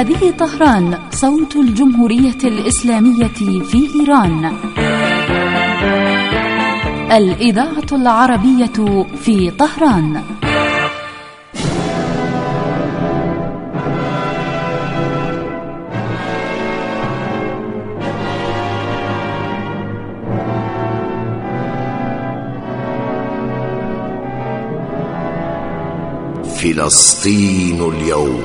هذه طهران، صوت الجمهورية الإسلامية في إيران. الإذاعة العربية في طهران. فلسطين اليوم.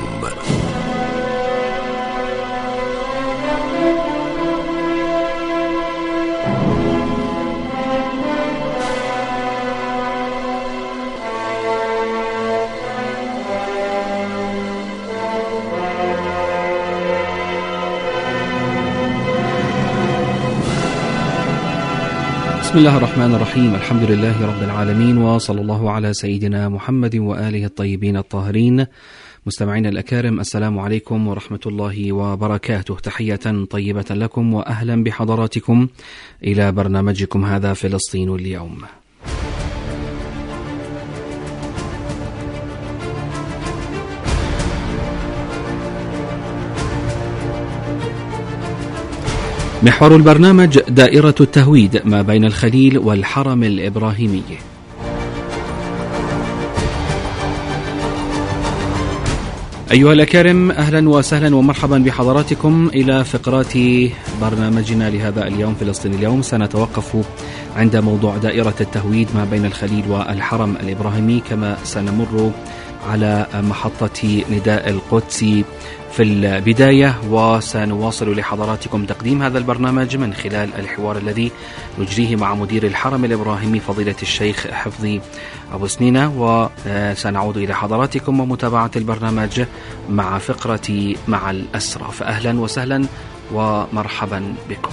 بسم الله الرحمن الرحيم. الحمد لله رب العالمين، وصلى الله على سيدنا محمد وآله الطيبين الطاهرين. مستمعين الأكارم، السلام عليكم ورحمة الله وبركاته. تحية طيبة لكم وأهلا بحضراتكم إلى برنامجكم هذا فلسطين اليوم. محور البرنامج دائرة التهويد ما بين الخليل والحرم الإبراهيمي. أيها الأكارم، أهلا وسهلا ومرحبا بحضراتكم إلى فقرات برنامجنا لهذا اليوم فلسطين اليوم. سنتوقف عند موضوع دائرة التهويد ما بين الخليل والحرم الإبراهيمي، كما سنمر على محطة نداء القدس في البداية، وسنواصل لحضراتكم تقديم هذا البرنامج من خلال الحوار الذي نجريه مع مدير الحرم الإبراهيمي فضيلة الشيخ حفظي أبو سنينة، وسنعود إلى حضراتكم ومتابعة البرنامج مع فقرة مع الأسرى. فأهلا وسهلا ومرحبا بكم.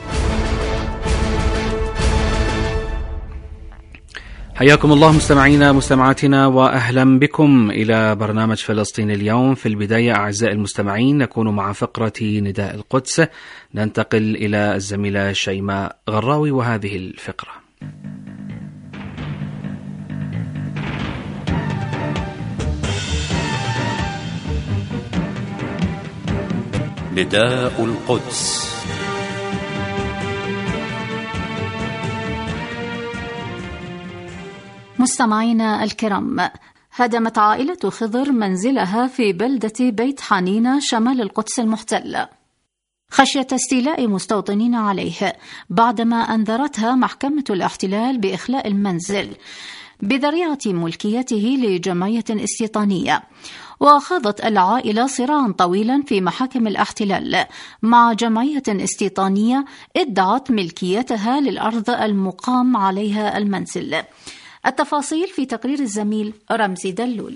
حياكم الله مستمعينا مستمعاتنا، وأهلا بكم إلى برنامج فلسطين اليوم. في البداية أعزائي المستمعين نكون مع فقرة نداء القدس، ننتقل إلى الزميلة شيماء غراوي وهذه الفقرة. نداء القدس. مستمعينا الكرام، هدمت عائلة خضر منزلها في بلدة بيت حنينة شمال القدس المحتل خشية استيلاء مستوطنين عليه، بعدما أنذرتها محكمة الاحتلال بإخلاء المنزل بذريعة ملكيته لجمعية استيطانية. وخاضت العائلة صراعا طويلا في محاكم الاحتلال مع جمعية استيطانية ادعت ملكيتها للأرض المقام عليها المنزل. التفاصيل في تقرير الزميل رمزي دلول.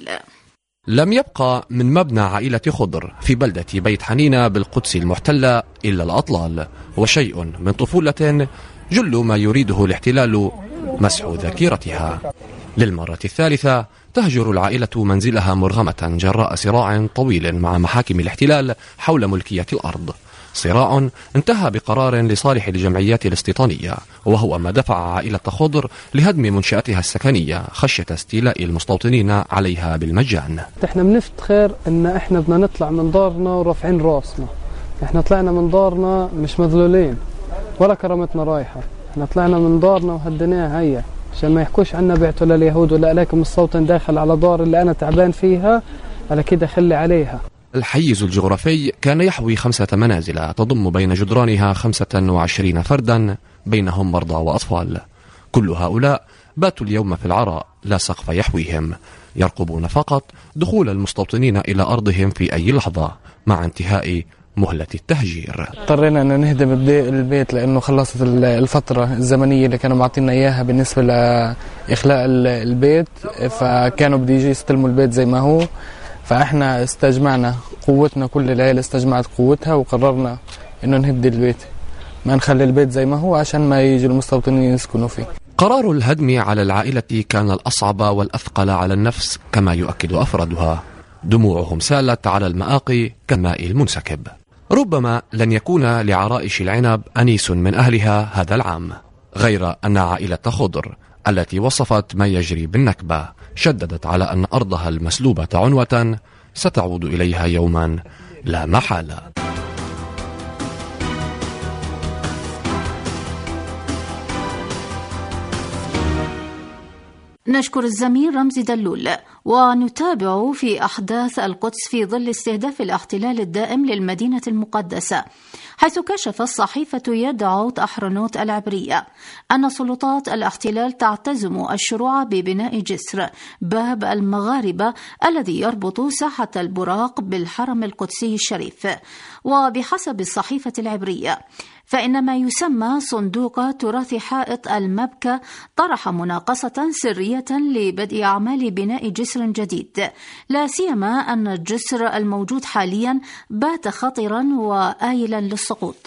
لم يبقى من مبنى عائلة خضر في بلدة بيت حنينة بالقدس المحتلة إلا الأطلال وشيء من طفولة جل ما يريده الاحتلال مسح ذاكرتها. للمرة الثالثة تهجر العائلة منزلها مرغمة جراء صراع طويل مع محاكم الاحتلال حول ملكية الأرض، صراع انتهى بقرار لصالح الجمعيات الاستيطانية، وهو ما دفع عائلة خضر لهدم منشأتها السكنية خشية استيلاء المستوطنين عليها بالمجان. احنا بنفتخر ان احنا بدنا نطلع من دارنا ورافعين راسنا. احنا طلعنا من دارنا مش مذلولين ولا كرامتنا رايحة، احنا طلعنا من دارنا وهديناها هيا عشان ما يحكوش عنا بعتوا لليهود ولا لكن المستوطن داخل على دار اللي انا تعبان فيها، على كده خلي عليها. الحيز الجغرافي كان يحوي 5 منازل تضم بين جدرانها 25 فردا، بينهم مرضى وأطفال. كل هؤلاء باتوا اليوم في العراء، لا سقف يحويهم، يرقبون فقط دخول المستوطنين إلى أرضهم في أي لحظة مع انتهاء مهلة التهجير. اضطرينا أن نهدم البيت لأنه خلصت الفترة الزمنية اللي كانوا معطينا إياها بالنسبة لإخلاء البيت، فكانوا بدي يجي يستلموا البيت زي ما هو. فاحنا استجمعنا قوتنا، كل العيلة استجمعت قوتها وقررنا انه نهد البيت، ما نخلي البيت زي ما هو عشان ما يجي المستوطنين يسكنوا فيه. قرار الهدم على العائلة كان الأصعب والأثقل على النفس، كما يؤكد أفرادها. دموعهم سالت على المآقي كالماء المنسكب. ربما لن يكون لعرائش العنب أنيس من أهلها هذا العام، غير أن عائلة خضر التي وصفت ما يجري بالنكبة شددت على أن أرضها المسلوبة عنوة ستعود إليها يوما لا محالة. نشكر الزميل رمزي دلول. ونتابع في أحداث القدس في ظل استهداف الاحتلال الدائم للمدينة المقدسة، حيث كشفت صحيفة يدعوت أحرنوت العبرية أن سلطات الاحتلال تعتزم الشروع ببناء جسر باب المغاربة الذي يربط ساحة البراق بالحرم القدسي الشريف. وبحسب الصحيفة العبرية فإن ما يسمى صندوق تراث حائط المبكى طرح مناقصة سرية لبدء أعمال بناء جسر جديد، لا سيما أن الجسر الموجود حاليا بات خطرا وآيلا للسقوط.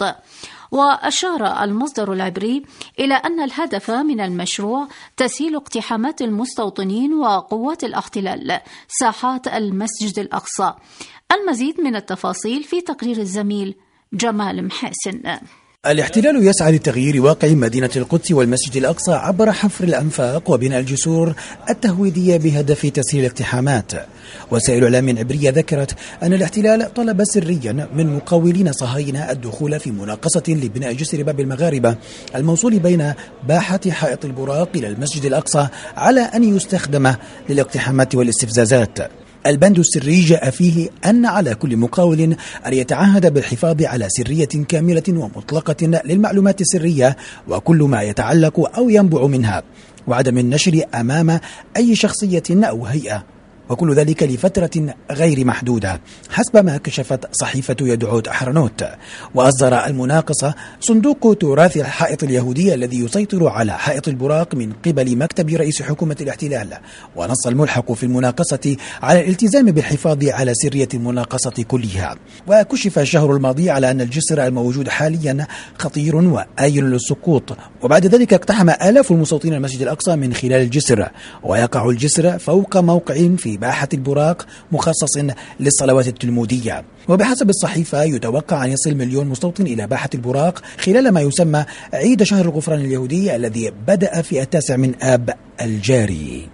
وأشار المصدر العبري إلى أن الهدف من المشروع تسهيل اقتحامات المستوطنين وقوات الاحتلال ساحات المسجد الأقصى. المزيد من التفاصيل في تقرير الزميل جمال محاسن. الاحتلال يسعى لتغيير واقع مدينة القدس والمسجد الأقصى عبر حفر الأنفاق وبناء الجسور التهويدية بهدف تسهيل الاقتحامات. وسائل إعلام عبرية ذكرت أن الاحتلال طلب سريا من مقاولين صهاينة الدخول في مناقصة لبناء جسر باب المغاربة الموصول بين باحة حائط البراق إلى المسجد الأقصى على أن يستخدم للاقتحامات والاستفزازات. البند السري جاء فيه أن على كل مقاول أن يتعهد بالحفاظ على سرية كاملة ومطلقة للمعلومات السرية وكل ما يتعلق أو ينبع منها، وعدم النشر أمام أي شخصية أو هيئة، وكل ذلك لفترة غير محدودة حسب ما كشفت صحيفة يدعوت أحرنوت. وأصدر المناقصة صندوق تراث الحائط اليهودي الذي يسيطر على حائط البراق من قبل مكتب رئيس حكومة الاحتلال. ونص الملحق في المناقصة على الالتزام بالحفاظ على سرية المناقصة كلها. وكشف الشهر الماضي على أن الجسر الموجود حاليا خطير وآيل للسقوط، وبعد ذلك اقتحم آلاف المستوطنين المسجد الأقصى من خلال الجسر. ويقع الجسر فوق موقع في باحة البراق مخصص للصلوات التلمودية. وبحسب الصحيفة يتوقع أن يصل 1,000,000 مستوطن إلى باحة البراق خلال ما يسمى عيد شهر الغفران اليهودي الذي بدأ في 9 من آب الجاري.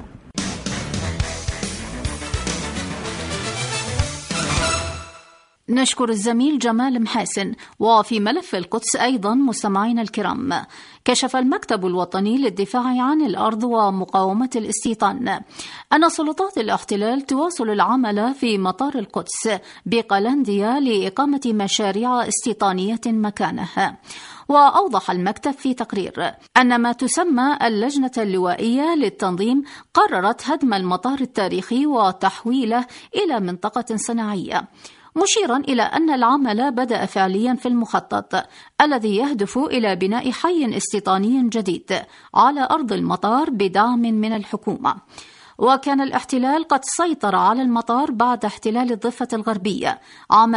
نشكر الزميل جمال محاسن. وفي ملف القدس أيضا مستمعينا الكرام، كشف المكتب الوطني للدفاع عن الأرض ومقاومة الاستيطان أن سلطات الاحتلال تواصل العمل في مطار القدس بقلنديا لإقامة مشاريع استيطانية مكانها. وأوضح المكتب في تقرير أن ما تسمى اللجنة اللوائية للتنظيم قررت هدم المطار التاريخي وتحويله إلى منطقة صناعية، مشيرا إلى أن العمل بدأ فعليا في المخطط الذي يهدف إلى بناء حي استيطاني جديد على أرض المطار بدعم من الحكومة. وكان الاحتلال قد سيطر على المطار بعد احتلال الضفة الغربية عام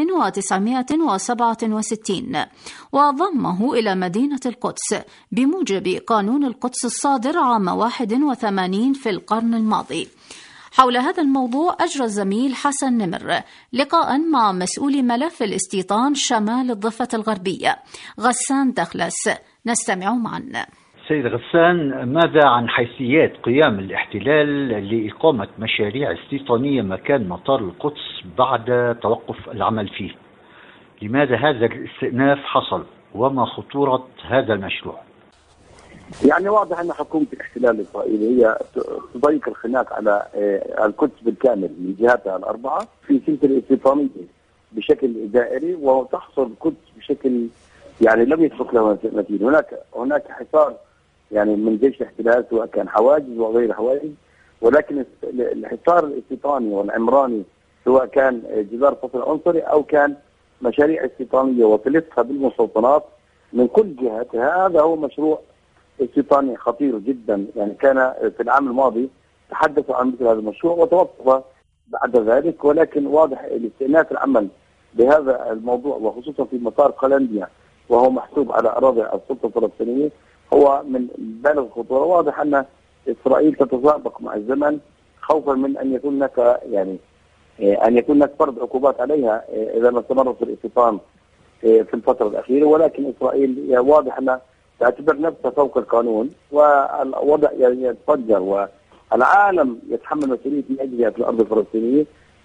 1967 وضمه إلى مدينة القدس بموجب قانون القدس الصادر عام 81 في القرن الماضي. حول هذا الموضوع أجرى الزميل حسن نمر لقاء مع مسؤول ملف الاستيطان شمال الضفة الغربية غسان دخلس، نستمع معا. سيد غسان، ماذا عن حيثيات قيام الاحتلال لإقامة مشاريع استيطانية مكان مطار القدس بعد توقف العمل فيه؟ لماذا هذا الاستئناف حصل وما خطورة هذا المشروع؟ يعني واضح أن حكومة الاحتلال الإسرائيلي هي تضيق الخناق على القدس بالكامل من جهاتها الأربعة في سلسلة استيطانية بشكل دائري، وتحصر القدس بشكل يعني لم يسبق له مثيل. هناك حصار يعني من جيش الاحتلال سواء كان حواجز وغير حواجز، ولكن الحصار الاستيطاني والعمراني سواء كان جدار فصل عنصري أو كان مشاريع استيطانية وصلتها بالمستوطنات من كل جهات، هذا هو مشروع استيطاني خطير جدا. يعني كان في العام الماضي تحدثوا عن مثل هذا المشروع وتوقف بعد ذلك، ولكن واضح الاستئناف العمل بهذا الموضوع وخصوصا في مطار قلنديا وهو محسوب على أراضي السلطة الفلسطينية هو من بالغ الخطورة. واضح أن إسرائيل تتسابق مع الزمن خوفا من أن يكون هناك أن يكون هناك فرض عقوبات عليها إذا ما استمرت الاستيطان في الفترة الأخيرة، ولكن إسرائيل واضح أنها تعتبر نفسها فوق القانون والوضع يتفجر والعالم يتحمل مسؤولية من أجلها في الأرض الفلسطينية.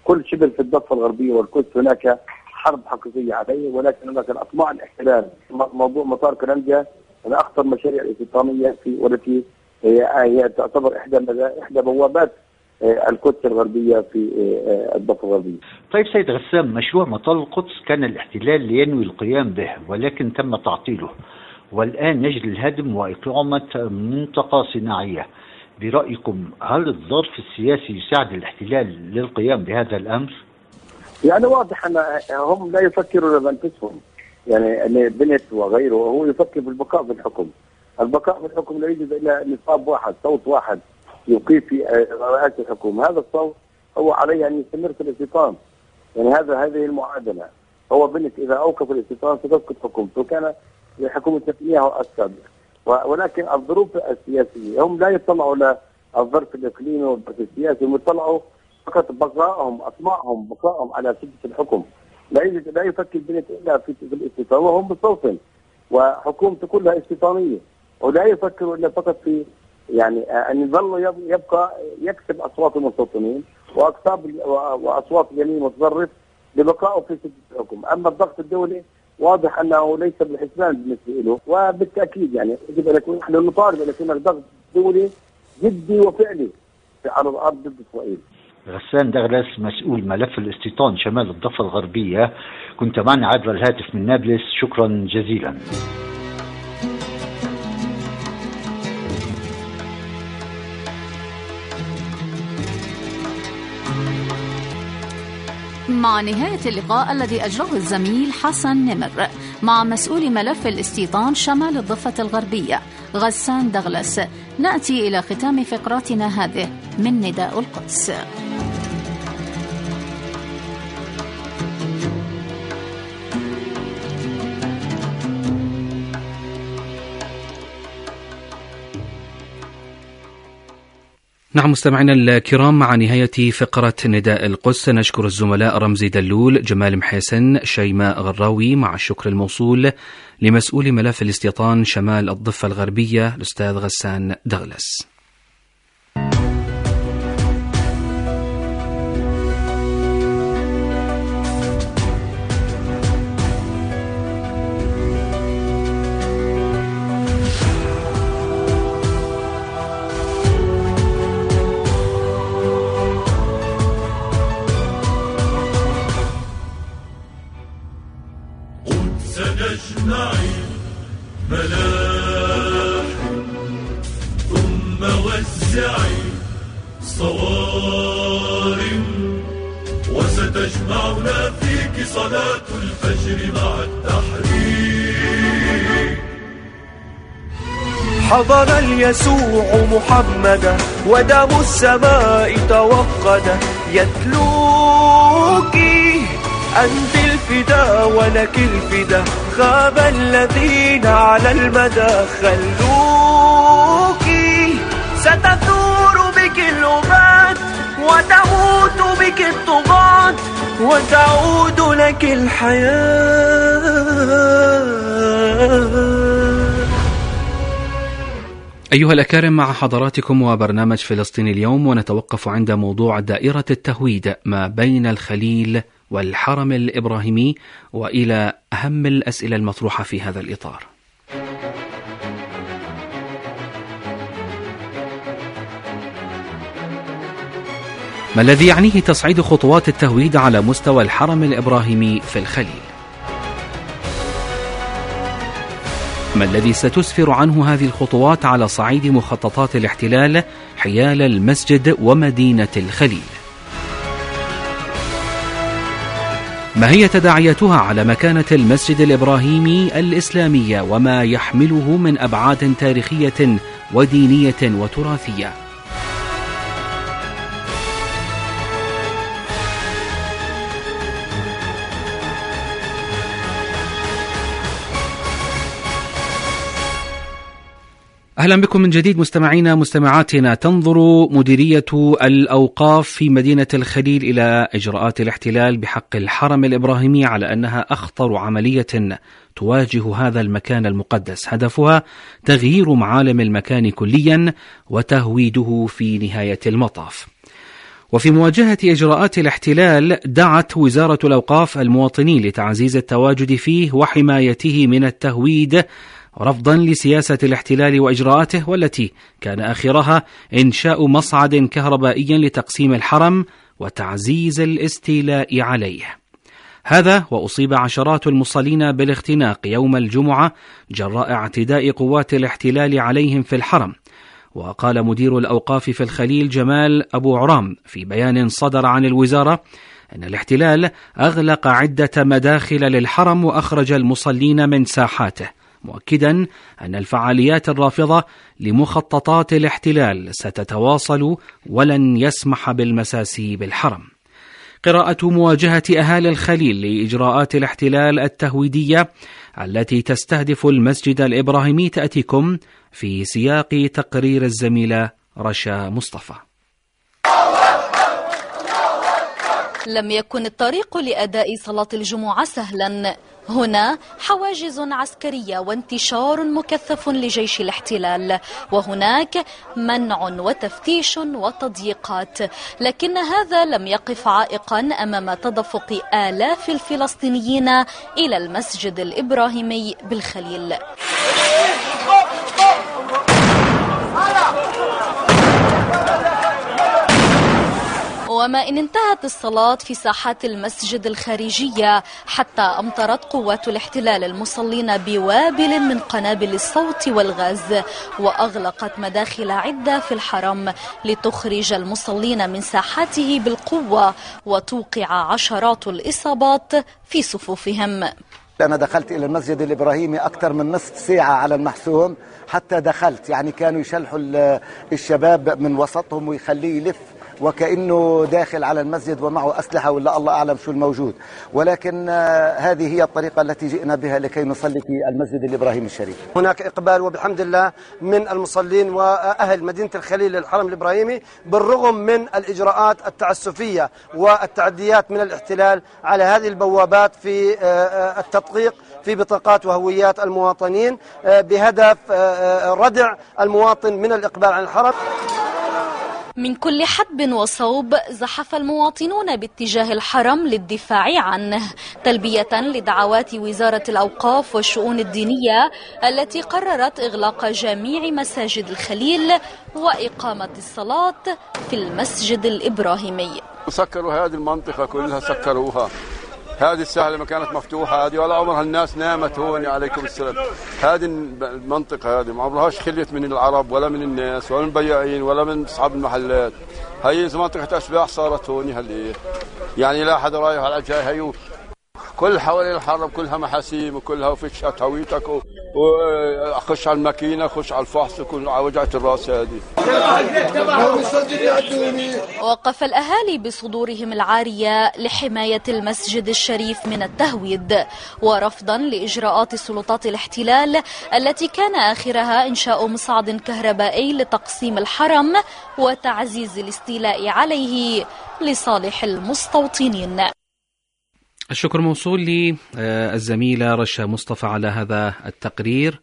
كل شبر في الضفة الغربية والقدس هناك حرب حقيقية عليه، ولكن هناك الأطماع الاحتلال. موضوع مطار كلنجة من أخطر مشاريع الاستيطانية والتي هي تعتبر إحدى بوابات القدس الغربية في الضفة الغربية. طيب سيد غسان، مشروع مطار القدس كان الاحتلال ينوي القيام به ولكن تم تعطيله، والآن يجري الهدم وإقامة منطقة صناعية. برأيكم هل الظرف السياسي يساعد الاحتلال للقيام بهذا الأمر؟ يعني واضح أن هم لا يفكروا بأنفسهم، يعني بنت وغيره، هو يفكر بالبقاء في الحكم. البقاء في الحكم لا يوجد إلا نصاب واحد، صوت واحد يقيم في رئاسة الحكومة. هذا الصوت هو عليه أن يستمر في الاستيطان. يعني هذه المعادلة. هو بنت إذا أوقف الاستيطان ستسقط حكومته، كان حكومة نتنياهو السابق. ولكن الظروف السياسية هم لا يطلعوا على الظرف الإقليمي والظرف السياسي، هم يطلعوا فقط بقائهم على سدة الحكم. لا يفكر بنت إلا في الاستيطان، وهم بصوت، وحكومته كلها استيطانية، ولا يفكروا إلا فقط في يعني أن يظل يبقى يكسب أصوات المستوطنين وأصوات اليمين المتطرف لبقائه في سدة الحكم. أما الضغط الدولي واضح أنه ليس بالحسبان بالنسبة له، وبالتأكيد يعني يجب أن يكون نحن نطالب أن يكون ضغط دولي جدي وفعلي على الأرض ضد إسرائيل. غسان دغلس، مسؤول ملف الاستيطان شمال الضفة الغربية، كنت معنا عبر الهاتف من نابلس، شكرا جزيلا. مع نهاية اللقاء الذي أجراه الزميل حسن نمر مع مسؤول ملف الاستيطان شمال الضفة الغربية غسان دغلس، نأتي إلى ختام فقراتنا هذه من نداء القدس. نعم مستمعينا الكرام، مع نهاية فقرة نداء القدس نشكر الزملاء رمزي دلول، جمال محيسن، شيماء غراوي، مع الشكر الموصول لمسؤول ملف الاستيطان شمال الضفة الغربية الأستاذ غسان دغلس. وستجمعنا فيك صلاة الفجر مع التحرير. حضر اليسوع محمدا ودم السماء توقد، يتلوك أنت الفدا ولك الفدا، خاب الذين على المدى خلوك، ستثور بك الأمات وتموت بك الطغاة وتعود لك الحياة. أيها الأكارم، مع حضراتكم وبرنامج فلسطين اليوم، ونتوقف عند موضوع دائرة التهويد ما بين الخليل والحرم الإبراهيمي، وإلى أهم الأسئلة المطروحة في هذا الإطار. ما الذي يعنيه تصعيد خطوات التهويد على مستوى الحرم الإبراهيمي في الخليل؟ ما الذي ستسفر عنه هذه الخطوات على صعيد مخططات الاحتلال حيال المسجد ومدينة الخليل؟ ما هي تداعياتها على مكانة المسجد الإبراهيمي الإسلامية وما يحمله من أبعاد تاريخية ودينية وتراثية؟ أهلا بكم من جديد مستمعينا مستمعاتنا. تنظر مديرية الأوقاف في مدينة الخليل إلى إجراءات الاحتلال بحق الحرم الإبراهيمي على أنها أخطر عملية تواجه هذا المكان المقدس، هدفها تغيير معالم المكان كليا وتهويده في نهاية المطاف. وفي مواجهة إجراءات الاحتلال دعت وزارة الأوقاف المواطنين لتعزيز التواجد فيه وحمايته من التهويد رفضا لسياسة الاحتلال وإجراءاته، والتي كان آخرها إنشاء مصعد كهربائي لتقسيم الحرم وتعزيز الاستيلاء عليه. هذا وأصيب عشرات المصلين بالاختناق يوم الجمعة جراء اعتداء قوات الاحتلال عليهم في الحرم. وقال مدير الأوقاف في الخليل جمال أبو عرام في بيان صدر عن الوزارة أن الاحتلال أغلق عدة مداخل للحرم وأخرج المصلين من ساحاته، مؤكدا أن الفعاليات الرافضة لمخططات الاحتلال ستتواصل ولن يسمح بالمساس بالحرم. قراءة مواجهة أهالي الخليل لإجراءات الاحتلال التهويدية التي تستهدف المسجد الإبراهيمي تأتيكم في سياق تقرير الزميلة رشا مصطفى. لم يكن الطريق لأداء صلاة الجمعة سهلا. هنا حواجز عسكرية وانتشار مكثف لجيش الاحتلال، وهناك منع وتفتيش وتضييقات، لكن هذا لم يقف عائقا أمام تدفق آلاف الفلسطينيين إلى المسجد الإبراهيمي بالخليل. وما إن انتهت الصلاة في ساحات المسجد الخارجية حتى أمطرت قوات الاحتلال المصلين بوابل من قنابل الصوت والغاز، وأغلقت مداخل عدة في الحرم لتخرج المصلين من ساحاته بالقوة وتوقع عشرات الإصابات في صفوفهم. أنا دخلت إلى المسجد الإبراهيمي أكثر من نصف ساعة على المحسوم حتى دخلت، يعني كانوا يشلحوا الشباب من وسطهم ويخليه يلف وكأنه داخل على المسجد ومعه أسلحة ولا الله أعلم شو الموجود، ولكن هذه هي الطريقة التي جئنا بها لكي نصلي في المسجد الإبراهيمي الشريف. هناك إقبال وبحمد الله من المصلين وأهل مدينة الخليل للحرم الإبراهيمي بالرغم من الإجراءات التعسفية والتعديات من الاحتلال على هذه البوابات في التدقيق في بطاقات وهويات المواطنين بهدف ردع المواطن من الإقبال على الحرم. من كل حدب وصوب زحف المواطنون باتجاه الحرم للدفاع عنه، تلبية لدعوات وزارة الأوقاف والشؤون الدينية التي قررت إغلاق جميع مساجد الخليل وإقامة الصلاة في المسجد الإبراهيمي. سكروا هذه المنطقة كلها، سكروها. هذه الساحة لما كانت مفتوحة هذه ولا عمرها الناس نامت هون عليكم السلام. هذه المنطقة هذه ما عمرهاش خليت من العرب ولا من الناس ولا من البياعين ولا من أصحاب المحلات. هي منطقة أشباح صارت هون هاللي يعني لا حدا رايح على جاي. هيو كل حوالين الحرم كلها محاسيم وكلها وفشات هويتك وخش على الماكينة خش على الفحص وكل على وجعة الراس هذه. وقف الأهالي بصدورهم العارية لحماية المسجد الشريف من التهويد ورفضا لإجراءات سلطات الاحتلال التي كان آخرها إنشاء مصعد كهربائي لتقسيم الحرم وتعزيز الاستيلاء عليه لصالح المستوطنين. الشكر موصول للزميلة رشا مصطفى على هذا التقرير،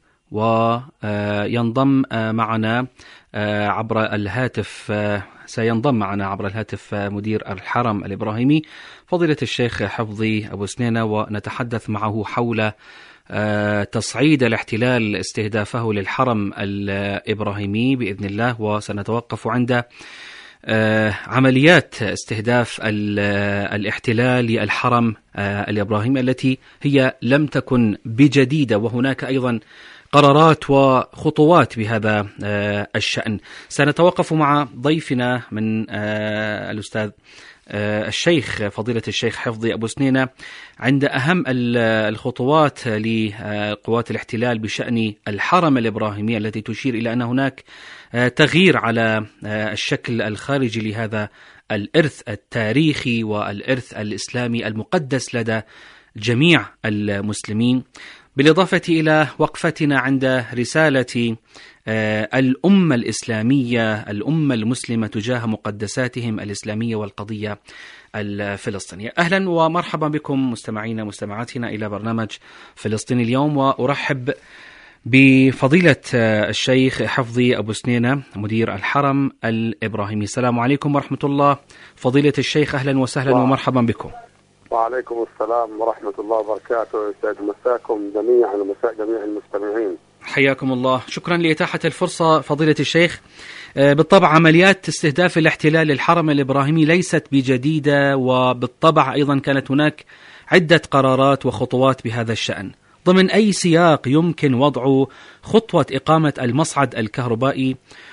وينضم معنا عبر الهاتف سينضم معنا عبر الهاتف مدير الحرم الإبراهيمي فضيلة الشيخ حفظي أبو سنينة، ونتحدث معه حول تصعيد الاحتلال استهدافه للحرم الإبراهيمي بإذن الله، وسنتوقف عند عمليات استهداف الاحتلال للحرم الإبراهيمي التي هي لم تكن بجديدة، وهناك أيضا قرارات وخطوات بهذا الشأن. سنتوقف مع ضيفنا من الأستاذ الشيخ فضيلة الشيخ حفظي أبو سنينة عند أهم الخطوات لقوات الاحتلال بشأن الحرم الإبراهيمي التي تشير إلى أن هناك تغيير على الشكل الخارجي لهذا الإرث التاريخي والإرث الإسلامي المقدس لدى جميع المسلمين، بالإضافة إلى وقفتنا عند رسالة الأمة الإسلامية الأمة المسلمة تجاه مقدساتهم الإسلامية والقضية الفلسطينية. أهلا ومرحبا بكم مستمعينا مستمعاتنا إلى برنامج فلسطين اليوم، وأرحب بفضيلة الشيخ حفظي أبو سنينة مدير الحرم الإبراهيمي. السلام عليكم ورحمة الله فضيلة الشيخ، أهلا وسهلا ومرحبا بكم. وعليكم السلام ورحمة الله وبركاته. يسعد مساكم جميعا ومساء جميع المستمعين. حياكم الله، شكرا لإتاحة الفرصة فضيلة الشيخ. بالطبع عمليات استهداف الاحتلال للحرم الإبراهيمي ليست بجديدة، وبالطبع أيضا كانت هناك عدة قرارات وخطوات بهذا الشأن. ضمن أي سياق يمكن وضع خطوة إقامة المصعد الكهربائي،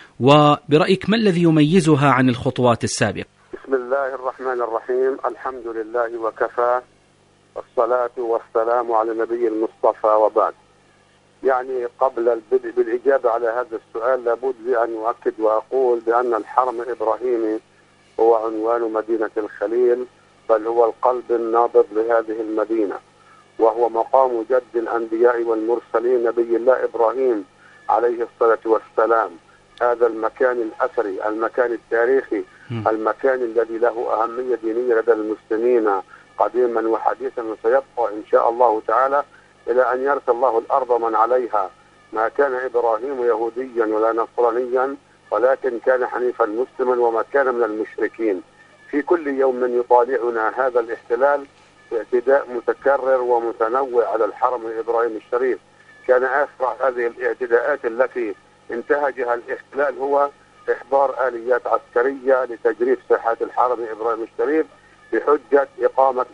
وبرأيك ما الذي يميزها عن الخطوات السابقة؟ بسم الله الرحمن الرحيم، الحمد لله وكفى، والصلاة والسلام على النبي المصطفى، وبعد. يعني قبل البدء بالإجابة على هذا السؤال لابد لي أن أؤكد وأقول بأن الحرم الإبراهيمي هو عنوان مدينة الخليل، بل هو القلب النابض لهذه المدينة، وهو مقام جد الأنبياء والمرسلين نبي الله إبراهيم عليه الصلاة والسلام. هذا المكان الأثري، المكان التاريخي، المكان الذي له أهمية دينية لدى المسلمين قديما وحديثا، وسيبقى إن شاء الله تعالى إلى أن يرث الله الأرض من عليها. ما كان إبراهيم يهوديا ولا نصرانيا، ولكن كان حنيفا مسلما وما كان من المشركين. في كل يوم يطالعنا هذا الاحتلال اعتداء متكرر ومتنوع على الحرم الإبراهيمي الشريف. كان أسرع هذه الاعتداءات التي انتهجها الاحتلال هو إحضار آليات عسكرية لتجريف ساحات الحرم الإبراهيمي الشريف بحجة إقامة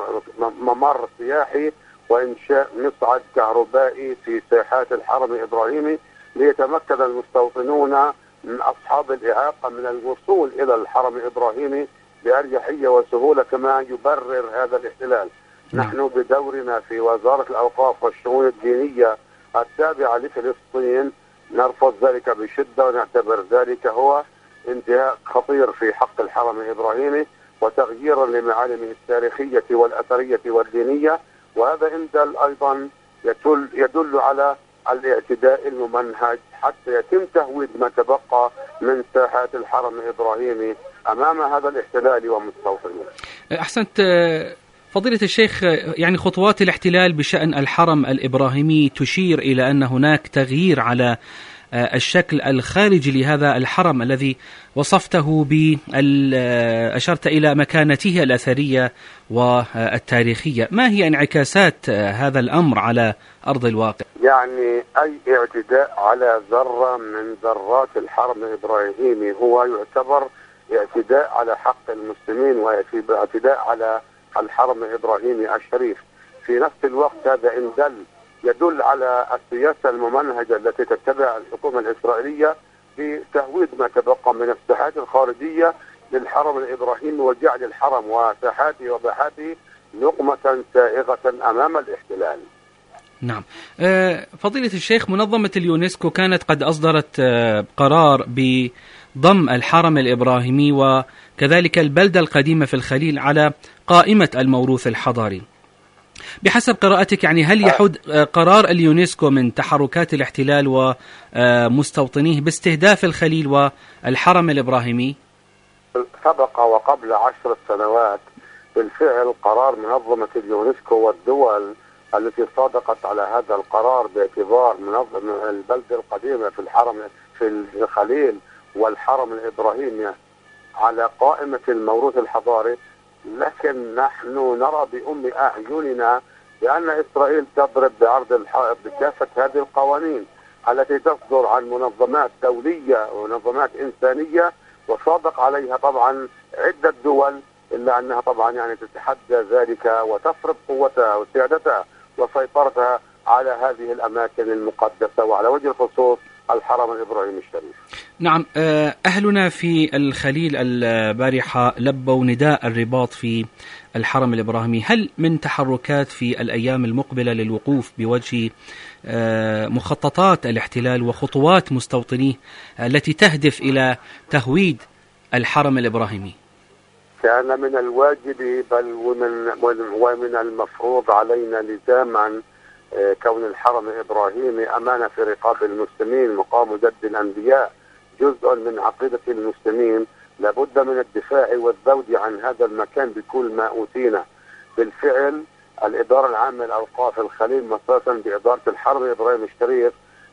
ممر سياحي وإنشاء مصعد كهربائي في ساحات الحرم الإبراهيمي، ليتمكن المستوطنون من أصحاب الإعاقة من الوصول إلى الحرم الإبراهيمي بأريحية وسهولة كما يبرر هذا الاحتلال. نحن بدورنا في وزارة الأوقاف والشؤون الدينية التابعة لفلسطين نرفض ذلك بشدة، ونعتبر ذلك هو انتهاك خطير في حق الحرم الإبراهيمي وتغييرا لمعالمه التاريخية والأثرية والدينية. وهذا أيضا يدل على الاعتداء الممنهج حتى يتم تهويد ما تبقى من ساحات الحرم الإبراهيمي أمام هذا الاحتلال ومستوطنيه. أحسنت فضيلة الشيخ. يعني خطوات الاحتلال بشأن الحرم الإبراهيمي تشير إلى أن هناك تغيير على الشكل الخارجي لهذا الحرم الذي وصفته أشرت إلى مكانته الأثرية والتاريخية. ما هي انعكاسات هذا الأمر على أرض الواقع؟ يعني أي اعتداء على ذرة من ذرات الحرم الإبراهيمي هو يعتبر اعتداء على حق المسلمين واعتداء على الحرم الإبراهيمي الشريف. في نفس الوقت هذا يدل على السياسة الممنهجة التي تتبع الحكومة الإسرائيلية بتهويد ما تبقى من الساحات الخارجية للحرم الإبراهيمي، وجعل الحرم وساحاته وباحاته لقمة سائغة أمام الاحتلال. نعم. فضيلة الشيخ، منظمة اليونسكو كانت قد أصدرت قرار بضم الحرم الإبراهيمي وكذلك البلدة القديمة في الخليل على قائمة الموروث الحضاري. بحسب قراءتك يعني هل يحد قرار اليونسكو من تحركات الاحتلال ومستوطنيه باستهداف الخليل والحرم الإبراهيمي؟ سبق وقبل 10 سنوات بالفعل قرار منظمة اليونسكو والدول التي صادقت على هذا القرار باعتبار البلدة القديمة في الخليل والحرم الإبراهيمي على قائمة الموروث الحضاري. لكن نحن نرى بأم أعيننا بأن إسرائيل تضرب بعرض الحائط بكافة هذه القوانين التي تصدر عن منظمات دولية ومنظمات إنسانية، وصادق عليها طبعا عدة دول، إلا أنها طبعا يعني تتحدى ذلك وتفرض قوتها وسيادتها وسيطرتها على هذه الأماكن المقدسة، وعلى وجه الخصوص الحرم الإبراهيمي الشريف. نعم. أهلنا في الخليل البارحة لبوا نداء الرباط في الحرم الإبراهيمي. هل من تحركات في الأيام المقبلة للوقوف بوجه مخططات الاحتلال وخطوات مستوطنيه التي تهدف إلى تهويد الحرم الإبراهيمي؟ كان من الواجب بل ومن المفروض علينا لزاما كون الحرم الإبراهيمي أمانة في رقاب المسلمين، مقام جد الأنبياء، جزء من عقيدة المسلمين. لابد من الدفاع والذود عن هذا المكان بكل ما أوتينا. بالفعل الإدارة العامة للأوقاف الخليل مساسا بإدارة الحرم الإبراهيمي الشريف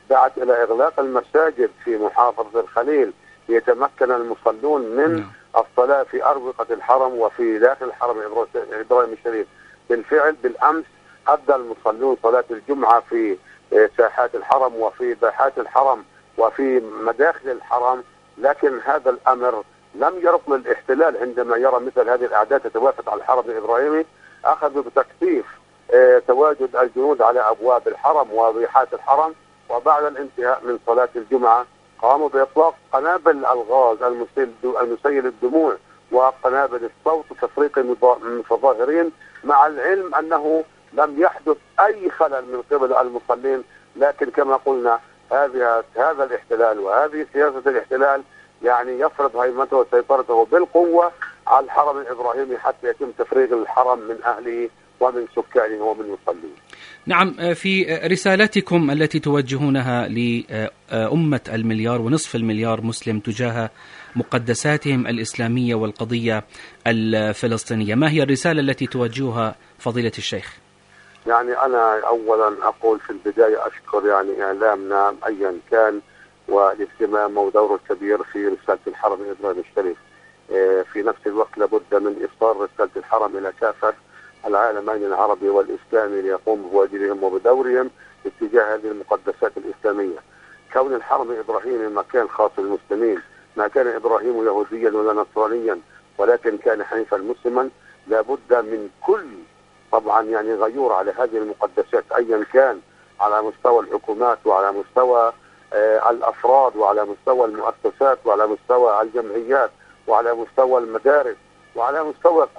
دعت إلى إغلاق المساجد في محافظة الخليل ليتمكن المصلون من الصلاة في أروقة الحرم وفي داخل الحرم إبراهيم الشريف. بالفعل بالأمس أدى المصلون صلاة الجمعة في ساحات الحرم وفي باحات الحرم وفي مداخل الحرم، لكن هذا الأمر لم يرق للاحتلال عندما يرى مثل هذه الأعداد تتوافد على الحرم الإبراهيمي. أخذوا بتكثيف تواجد الجنود على أبواب الحرم وباحات الحرم، وبعد الانتهاء من صلاة الجمعة قاموا بإطلاق قنابل الغاز المسيل الدموع وقنابل الصوت وتفريق المتظاهرين، مع العلم أنه لم يحدث أي خلل من قبل المصلين. لكن كما قلنا هذا الاحتلال وهذه سياسة الاحتلال يعني يفرض هيمنته وسيطرته بالقوة على الحرم الإبراهيمي حتى يتم تفريغ الحرم من أهله ومن سكانه ومن المصلين. نعم، في رسالتكم التي توجهونها لأمة 1.5 مليار مسلم تجاه مقدساتهم الإسلامية والقضية الفلسطينية، ما هي الرسالة التي توجهها فضيلة الشيخ؟ يعني أنا أولا أقول في البداية أشكر يعني إعلامنا أيا كان والاهتمام ودوره الكبير في رسالة الحرم الإبراهيمي الشريف. في نفس الوقت لابد من إيصال رسالة الحرم إلى كافة العالمين العربي والإسلامي ليقوموا بواجبهم وبدورهم اتجاه هذه المقدسات الإسلامية. كون الحرم الإبراهيمي مكان خاص للمسلمين، ما كان إبراهيم يهوديا ولا نصرانيا ولكن كان حنيفا مسلما، لابد من كل طبعا يعني غيور على هذه المقدسات أيا كان، على مستوى الحكومات وعلى مستوى الأفراد وعلى مستوى المؤسسات وعلى مستوى الجمعيات وعلى مستوى المدارس وعلى مستوى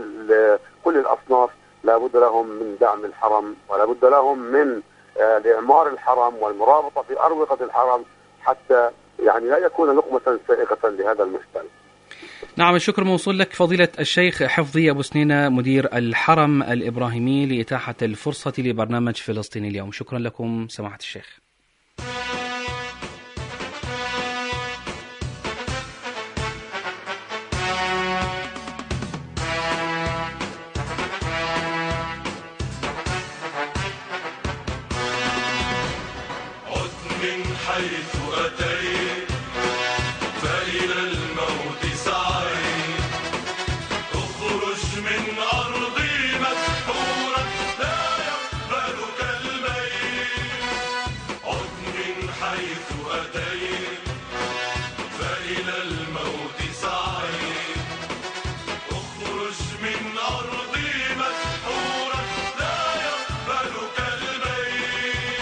كل الأصناف. لابد لهم من دعم الحرم ولابد لهم من لإعمار الحرم والمرابطة في أروقة الحرم حتى يعني لا يكون لقمة سائغة لهذا المحتل. نعم، الشكر موصول لك فضيلة الشيخ حفظي أبو سنينة مدير الحرم الإبراهيمي لإتاحة الفرصة لبرنامج فلسطين اليوم. شكرا لكم سماحة الشيخ. حيث أتيت فإلى الموت سعيت، اخرج من أرضي مسحورا لا يقبلك الميت. عد من حيث أتيت فإلى الموت سعيت، اخرج من أرضي مسحورا لا يقبلك الميت.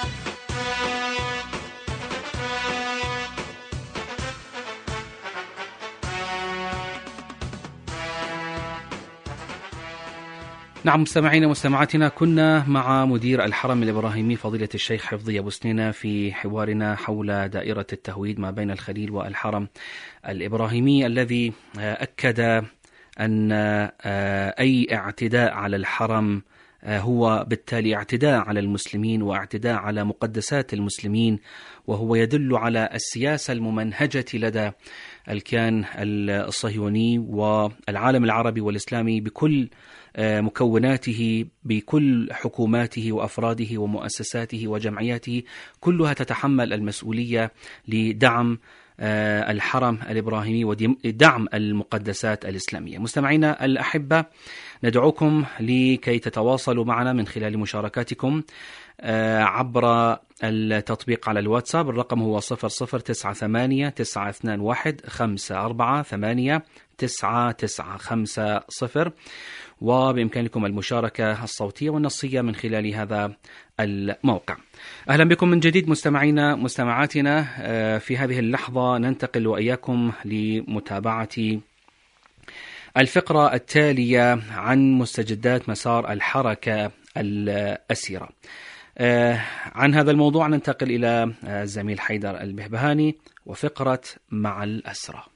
نعم مستمعينا ومستمعاتنا، كنا مع مدير الحرم الإبراهيمي فضيلة الشيخ حفظي أبو سنينة في حوارنا حول دائرة التهويد ما بين الخليل والحرم الإبراهيمي، الذي أكد أن أي اعتداء على الحرم هو بالتالي اعتداء على المسلمين واعتداء على مقدسات المسلمين، وهو يدل على السياسة الممنهجة لدى الكيان الصهيوني والعالم العربي والإسلامي بكل مكوناته، بكل حكوماته وأفراده ومؤسساته وجمعياته، كلها تتحمل المسؤولية لدعم الحرم الإبراهيمي ودعم المقدسات الإسلامية. مستمعينا الأحبة، ندعوكم لكي تتواصلوا معنا من خلال مشاركاتكم عبر التطبيق على الواتساب. الرقم هو 0098-921-548-9950، وبإمكانكم المشاركة الصوتية والنصية من خلال هذا الموقع. أهلا بكم من جديد مستمعينا مستمعاتنا. في هذه اللحظة ننتقل وإياكم لمتابعة الفقرة التالية عن مستجدات مسار الحركة الأسيرة. عن هذا الموضوع ننتقل إلى الزميل حيدر البهبهاني وفقرة مع الأسرى.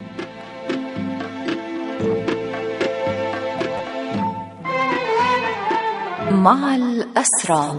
مع الأسرى.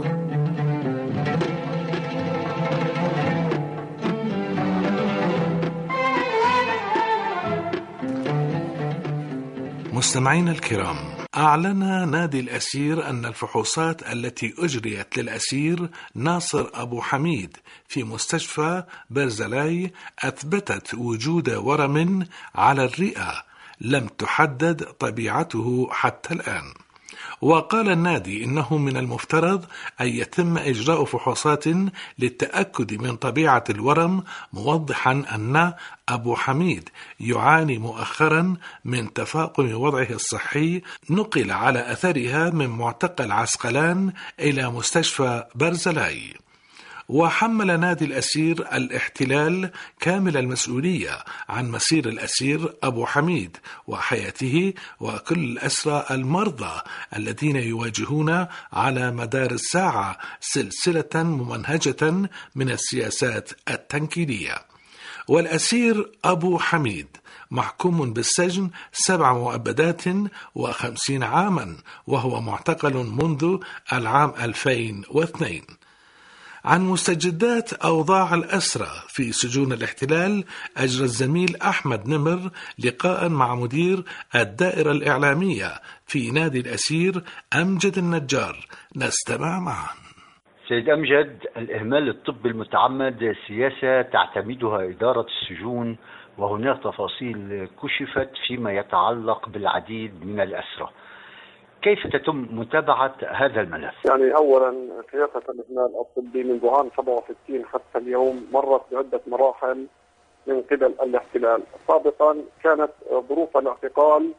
مستمعين الكرام، أعلن نادي الأسير أن الفحوصات التي أجريت للأسير ناصر أبو حميد في مستشفى برزلاي أثبتت وجود ورم على الرئة لم تحدد طبيعته حتى الآن. وقال النادي إنه من المفترض أن يتم إجراء فحوصات للتأكد من طبيعة الورم، موضحا أن أبو حميد يعاني مؤخرا من تفاقم وضعه الصحي، نقل على أثرها من معتقل عسقلان إلى مستشفى برزلاي. وحمل نادي الأسير الاحتلال كامل المسؤولية عن مسير الأسير أبو حميد وحياته وكل الأسرى المرضى الذين يواجهون على مدار الساعة سلسلة ممنهجة من السياسات التنكيلية. والأسير أبو حميد محكوم بالسجن 7 مؤبدات و50 عاما، وهو معتقل منذ العام 2002. عن مستجدات أوضاع الأسرى في سجون الاحتلال أجرى الزميل أحمد نمر لقاء مع مدير الدائرة الإعلامية في نادي الأسير أمجد النجار. نستمع معا. سيد أمجد، الإهمال الطبي المتعمد سياسة تعتمدها إدارة السجون، وهناك تفاصيل كشفت فيما يتعلق بالعديد من الأسرى. كيف تتم متابعة هذا الملف؟ يعني أولا سياسة الإهمال الطبي منذ عام 67 حتى اليوم مرت بعدة مراحل من قبل الاحتلال. سابقا كانت ظروف الاعتقال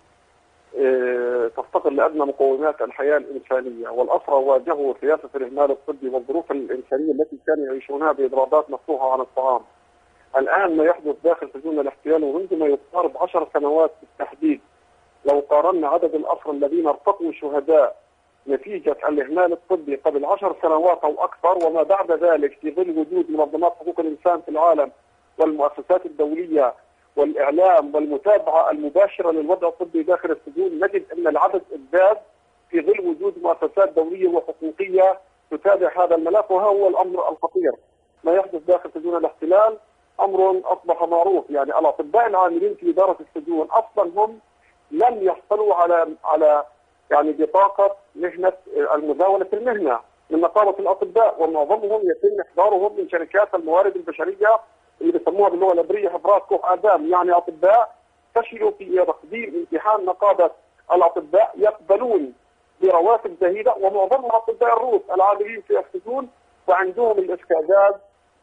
تفتقر لأدنى مقومات الحياة الإنسانية، والأسرى واجهوا سياسة الإهمال الطبي والظروف الإنسانية التي كانوا يعيشونها بإضرابات مفتوحة عن الطعام. الآن ما يحدث داخل سجون الاحتلال ومنذ ما يقارب 10 سنوات بالتحديد، لو قارنا عدد الأسرى الذين ارتقوا شهداء نتيجة الإهمال الطبي قبل 10 سنوات أو أكثر وما بعد ذلك، في ظل وجود منظمات حقوق الإنسان في العالم والمؤسسات الدولية والإعلام والمتابعة المباشرة للوضع الطبي داخل السجون، نجد أن العدد ازداد في ظل وجود مؤسسات دولية وحقوقية تتابع هذا الملف. وهو هو الأمر الخطير. ما يحدث داخل سجون الاحتلال أمر أصبح معروف. يعني الأطباء العاملين في إدارة السجون أصلا هم لم يحصلوا على يعني بطاقة مهنة المزاولة المهنة من نقابة الأطباء، ومعظمهم يتم إحضارهم من شركات الموارد البشرية اللي بيسموها باللغة العبرية حفرات كوخ آدم، يعني أطباء فشلوا في تقديم امتحان نقابة الأطباء يقبلون برواتب زهيدة، ومعظمهم أطباء الروس العاملين في السجون، وعندهم الاستعداد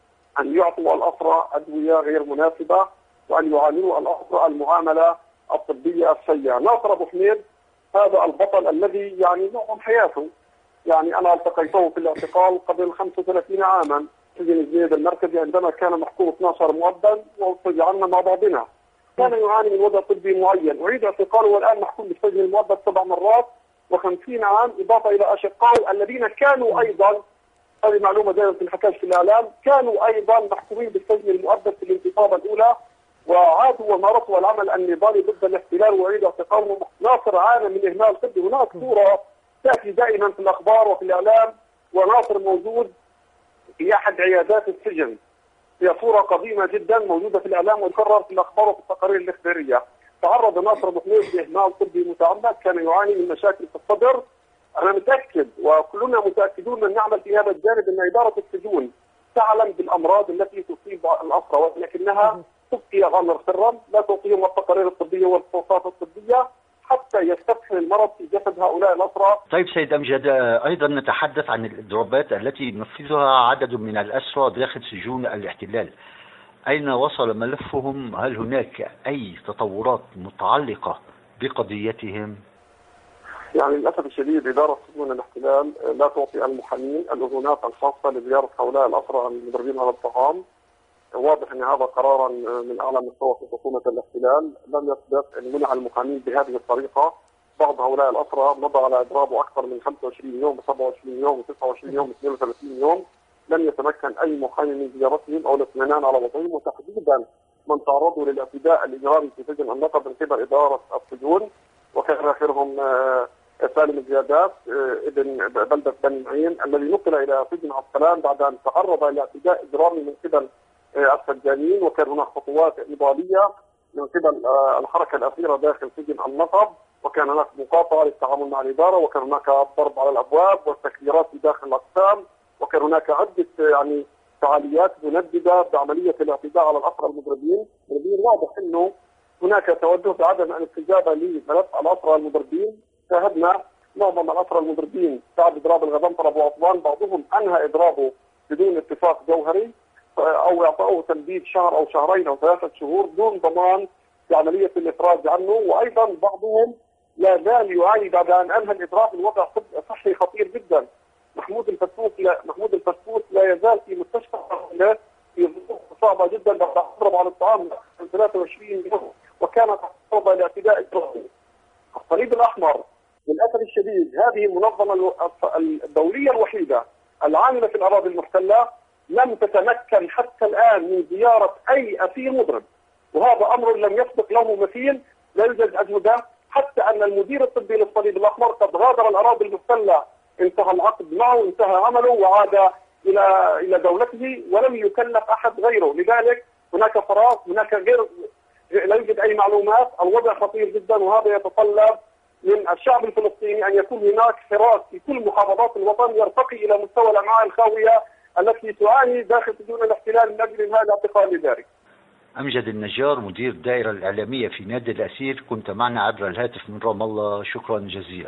أن يعطوا الأسرى أدوية غير مناسبة وأن يعاملوا الأسرى المعاملة الطبية السيئة. ناصر أبو حميد هذا البطل الذي يعني نعم حياته، يعني أنا التقيته في الاعتقال قبل 35 عاما في سجن الزيد المركزي عندما كان محكوم 12 مؤبد وارتجعنا مع بعضنا. كان يعاني من وضع طبي معين، أعيد اعتقاله والآن محكوم بالسجن المؤبد 7 مرات و50 عام، إضافة إلى أشقائه الذين كانوا أيضا، هذه معلومة دائما تنحكاش في الإعلام، كانوا أيضا محكومين بالسجن المؤبد في الانتفاضة الأولى وعادوا ومارسوا العمل النضالي ضد الاحتلال وعيد اعتقالهم. ناصر عانى من إهمال طبي. هناك صورة تأتي دائما في الأخبار وفي الإعلام وناصر موجود في أحد عيادات السجن، هي صورة قديمة جدا موجودة في الإعلام وتكرر في الأخبار وفي التقارير الإخبارية. تعرض ناصر أبو حميد لإهمال طبي متعمد، كان يعاني من مشاكل في الصدر. أنا متأكد وكلنا متأكدون من نعمل في هذا الجانب أن إدارة السجون تعلم بالأمراض التي تصيب الأسرى، ولكنها تبقي الأمر سرا، لا تعطيهم التقارير الطبية والفحوصات الطبية حتى يستبحث المرض في جسد هؤلاء الأسرى. طيب سيد أمجد، أيضا نتحدث عن الإضرابات التي ينفذها عدد من الأسرى داخل سجون الاحتلال. أين وصل ملفهم؟ هل هناك أي تطورات متعلقة بقضيتهم؟ يعني للأسف الشديد إدارة سجون الاحتلال لا تعطي المحامين الأذونات الخاصة لزيارة هؤلاء الأسرى المضربين على الطعام. واضح أن هذا قرارا من أعلى مستوى في حكومة الاحتلال، لم يثبت أن منع المحامين بهذه الطريقة. بعض هؤلاء الأسرى مضى على إضرابه أكثر من 25 يوم، 27 يوم، 29 يوم، 32 يوم، لم يتمكن أي محامي من زيارتهم أو الاطمئنان على وضعهم، وتحديدا من تعرضوا للاعتداء الإجرامي في سجن النقب من قبل إدارة السجون، وكان آخرهم سالم الزيادات ابن بلدة بني معين الذي نقل إلى سجن عسقلان بعد أن تعرض إلى اعتداء إجرامي من قبل السجانين، وكان هناك خطوات نضالية من قبل الحركة الأخيرة داخل سجن النقب، وكان هناك مقاطعة للتعامل مع الإدارة، وكان هناك ضرب على الأبواب والتكبيرات في داخل الأقسام، وكان هناك عدة يعني فعاليات منددة بعملية الاعتداء على الأسرى المضربين. واضح أنه هناك توجه بعدم الاستجابة لملف الأسرى المضربين. شاهدنا معظم الأسرى المضربين بعد إضراب الغضنفر أبو عثمان بعضهم أنهى إضرابه بدون اتفاق جوهري أو إعطائه تمديد شهر أو شهرين أو 3 شهور دون ضمان بعملية الإفراج عنه، وأيضا بعضهم لا زال يعاني بعد أن أنهى الإضراب الوضع صحي خطير جدا. محمود الفسفوس لا يزال في مستشفى في ظروف صعبة جدا بعد أضرب على الطعام من 23 يوم وكانت عرضة لاعتداء إسرائيل. الصليب الأحمر للأسف الشديد هذه المنظمة الدولية الوحيدة العاملة في الأراضي المحتلة لم تتمكن حتى الآن من زيارة أي أسير مضرب، وهذا أمر لم يسبق له مثيل. لا يوجد أجوبة، حتى أن المدير الطبي للصليب الأحمر قد غادر الأراضي المحتلة، انتهى العقد معه، انتهى عمله وعاد إلى دولته ولم يكلف أحد غيره. لذلك هناك فراغ، هناك لا يوجد أي معلومات. الوضع خطير جدا، وهذا يتطلب من الشعب الفلسطيني أن يكون هناك حراك في كل محافظات الوطن يرتقي إلى مستوى الأمعاء الخاوية التي تعاني داخل سجون الاحتلال من أجل هذا الاعتقال الإداري. أمجد النجار مدير الدائرة الإعلامية في نادي الأسير، كنت معنا عبر الهاتف من رام الله، شكرا جزيلا.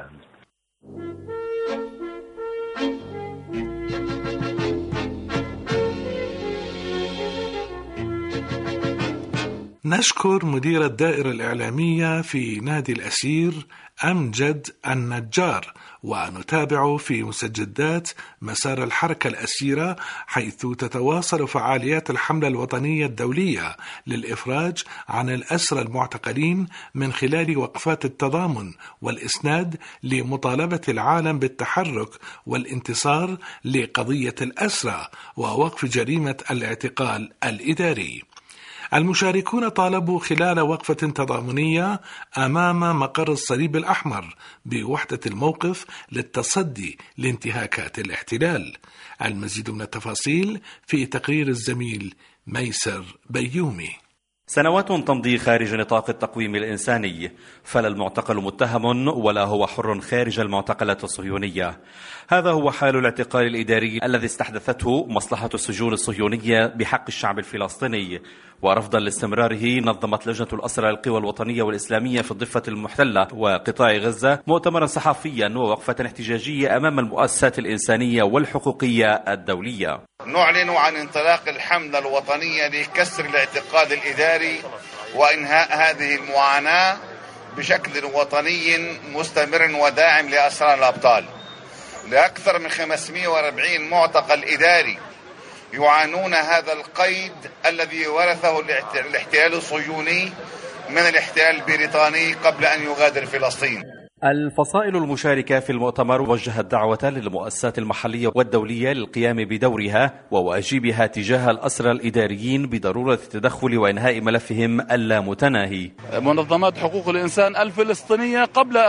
نشكر مدير الدائرة الإعلامية في نادي الأسير أمجد النجار، ونتابع في مستجدات مسار الحركة الأسيرة حيث تتواصل فعاليات الحملة الوطنية الدولية للإفراج عن الأسرى المعتقلين من خلال وقفات التضامن والإسناد لمطالبة العالم بالتحرك والانتصار لقضية الأسرى ووقف جريمة الاعتقال الإداري. المشاركون طالبوا خلال وقفة تضامنية أمام مقر الصليب الأحمر بوحدة الموقف للتصدي لانتهاكات الاحتلال. المزيد من التفاصيل في تقرير الزميل ميسر بيومي. سنوات تمضي خارج نطاق التقويم الإنساني، فلا المعتقل متهم ولا هو حر خارج المعتقلات الصهيونية. هذا هو حال الاعتقال الإداري الذي استحدثته مصلحة السجون الصهيونية بحق الشعب الفلسطيني، ورفضا لاستمراره نظمت لجنة الأسرى للقوى الوطنية والإسلامية في الضفة المحتلة وقطاع غزة مؤتمرا صحفيا ووقفة احتجاجية أمام المؤسسات الإنسانية والحقوقية الدولية. نعلن عن انطلاق الحملة الوطنية لكسر الاعتقال الإداري وإنهاء هذه المعاناة بشكل وطني مستمر وداعم لأسرى الأبطال. لأكثر من 540 معتقل إداري يعانون هذا القيد الذي ورثه الاحتلال الصهيوني من الاحتلال البريطاني قبل أن يغادر فلسطين. الفصائل المشاركة في المؤتمر وجهت دعوة للمؤسسات المحلية والدولية للقيام بدورها وواجبها تجاه الأسرى الإداريين بضرورة التدخل وإنهاء ملفهم اللامتناهي. منظمات حقوق الإنسان الفلسطينية قبل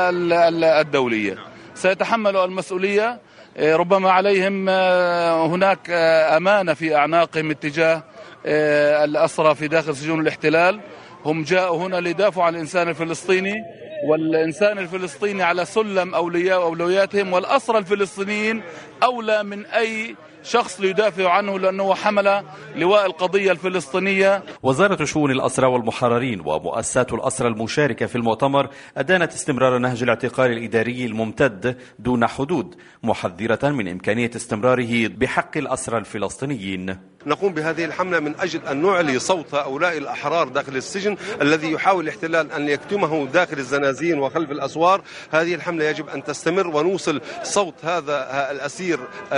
الدولية سيتحملوا المسؤولية، ربما عليهم هناك أمانة في أعناقهم اتجاه الأسرى في داخل سجون الاحتلال. هم جاءوا هنا ليدافعوا عن الإنسان الفلسطيني، والإنسان الفلسطيني على سلم أولوياتهم، والأسرى الفلسطينيين أولى من أي شخص ليدافع عنه لأنه حمل لواء القضية الفلسطينية. وزارة شؤون الأسرى والمحررين ومؤسسات الأسرى المشاركة في المؤتمر أدانت استمرار نهج الاعتقال الإداري الممتد دون حدود، محذرة من إمكانية استمراره بحق الأسرى الفلسطينيين. نقوم بهذه الحملة من أجل أن نعلي صوت هؤلاء الأحرار داخل السجن الذي يحاول الاحتلال أن يكتمه داخل الزنازين وخلف الأسوار. هذه الحملة يجب أن تستمر ونوصل صوت هذا الأسير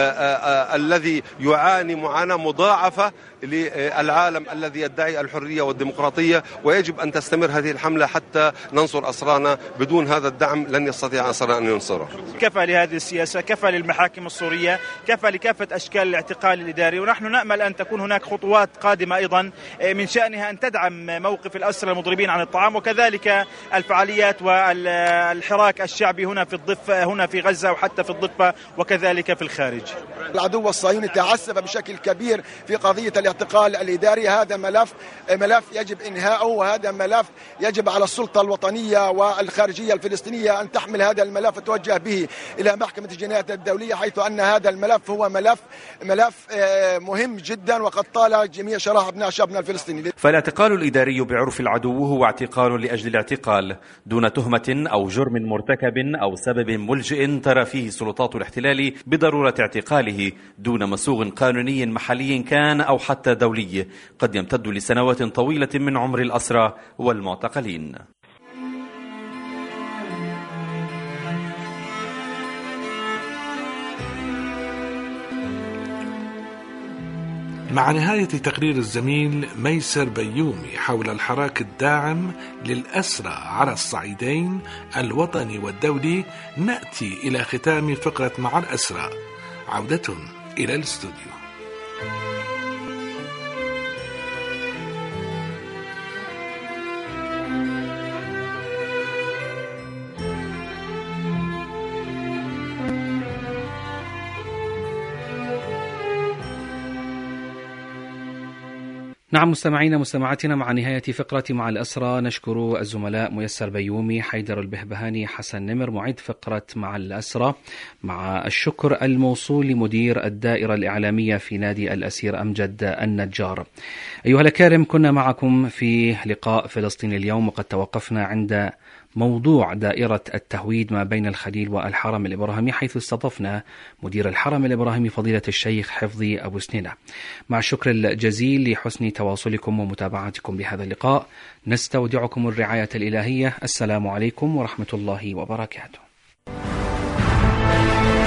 الذي يعاني معاناة مضاعفة للعالم الذي يدعي الحرية والديمقراطية، ويجب أن تستمر هذه الحملة حتى ننصر أسرانا. بدون هذا الدعم لن يستطيع أسرانا أن ينصروا. كفى لهذه السياسة، كفى للمحاكم السورية، كفى لكافة أشكال الاعتقال الإداري، ونحن نأمل أن أن تكون هناك خطوات قادمة أيضا من شأنها أن تدعم موقف الأسرى المضربين عن الطعام، وكذلك الفعاليات والحراك الشعبي هنا في الضفة، هنا في غزة وحتى في الضفة وكذلك في الخارج. العدو الصهيوني تعسف بشكل كبير في قضية الاعتقال الإداري. هذا ملف يجب إنهاؤه، وهذا ملف يجب على السلطة الوطنية والخارجية الفلسطينية أن تحمل هذا الملف وتوجه به إلى محكمة الجنايات الدولية، حيث أن هذا الملف هو ملف مهم جدا وقد طال جميع شرائح أبناء شعبنا الفلسطيني. فالاعتقال الإداري بعرف العدو هو اعتقال لأجل الاعتقال دون تهمة أو جرم مرتكب أو سبب ملجئ ترى فيه سلطات الاحتلال بضرورة اعتقاله دون مسوغ قانوني محلي كان أو حتى دولي قد يمتد لسنوات طويلة من عمر الأسرى والمعتقلين. مع نهاية تقرير الزميل ميسر بيومي حول الحراك الداعم للأسرى على الصعيدين الوطني والدولي، نأتي إلى ختام فقرة مع الأسرى. عودة إلى الاستوديو. نعم مستمعينا مستمعاتنا، مع نهاية فقرة مع الأسرى نشكر الزملاء ميسر بيومي، حيدر البهبهاني، حسن نمر معد فقرة مع الأسرى، مع الشكر الموصول لمدير الدائرة الإعلامية في نادي الأسير أمجد النجار. أيها الأكارم، كنا معكم في لقاء فلسطين اليوم، وقد توقفنا عند موضوع دائرة التهويد ما بين الخليل والحرم الإبراهيمي، حيث استضفنا مدير الحرم الإبراهيمي فضيلة الشيخ حفظي أبو سنينة. مع الشكر الجزيل لحسن تواصلكم ومتابعتكم لهذا اللقاء، نستودعكم الرعاية الإلهية. السلام عليكم ورحمة الله وبركاته.